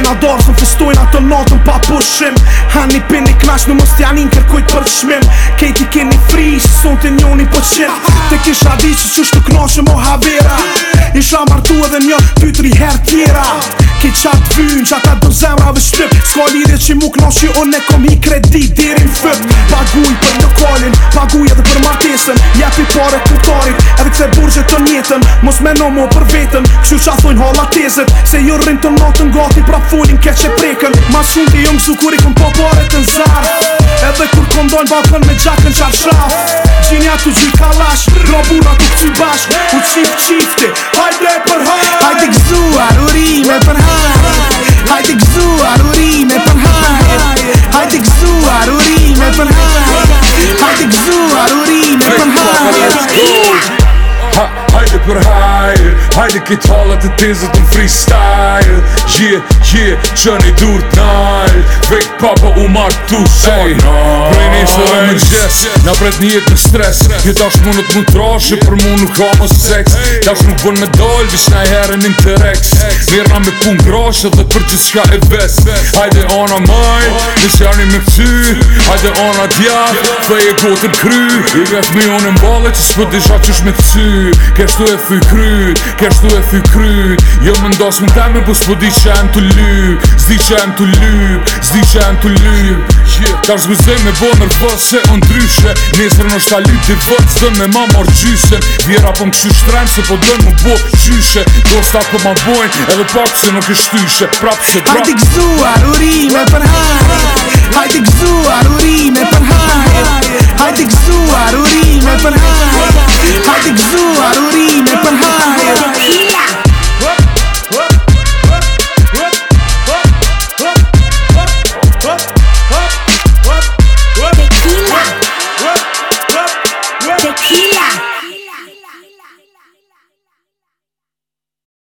Ena darë së festojnë atë natën pa pushim. Hani pini knash në mos t'janin kërkujt për shmim. Kejti keni fri, që son të njoni po qim. Te kisha di që qështë të knashëm o havera. Isha martu edhe një 2-3 herë tjera. Ki qatë vynë që ata do zemrave shtyp. Ska lidhje që mu knashi o ne kom hi kredit deri n'fyp. Paguj për lokalin, paguj edhe për martesën. Jepi pare kutarit edhe kse burgje të njetën. Mos me no mo për vetën, kështu qa thojnë hala tezet. Se jo rrin të natën gati pra folin keq e preken. Mas shumë ti jo mësu kur i kom pa pare të nzarë. Edhe kur kom dojnë balkon me gjakën qarshaf. Gjinja tu gjy kalash, grabura tu këcy bashk. U qifti, hajde për hajt. Hajde gëzuar urime për hajt. Hajde gëzuar urime për hajt. Hajde gëzuar urime për hajt. Hajde gëzuar urime për hajt. Hajde për hajr, hajde kit hallat e tezët në freestyle. Që një dur t'nall, vek papa u marrë tu soj. Prej nesër e më gjes, na pret një jetë në stres. Jo tash munët mu trashe, për mu nuk ka më seks. Tash nuk bon me dal, vish na herën interex. Mirna me pun grashe dhe për gjithë shka e ves. Hajde ana maj, nis jarni me këty. Hajde ana djath, dhe e gotën kry. I vet me unë mballe që s'po disha qysh me t'cy. Keshtu e thy kryt, keshtu e thy kryt. Jo më ndas më teme, po s'po di që em t'u lyp. Zdi që em t'u lyp, zdi që em t'u lyp. Tash zguzej me bo nërvës se o ndryshe. Nesër në shta lyp t'i vët, s'dën me ma marrë gjysen. Vjera po m'kshy shtren, se po dën më bo qyshe. Dosta po ma bojnë, edhe pak se nuk e shtyshe. Prap se drap. Hajde gëzuar urime për hajt. Hajde gëzuar urime për hajt.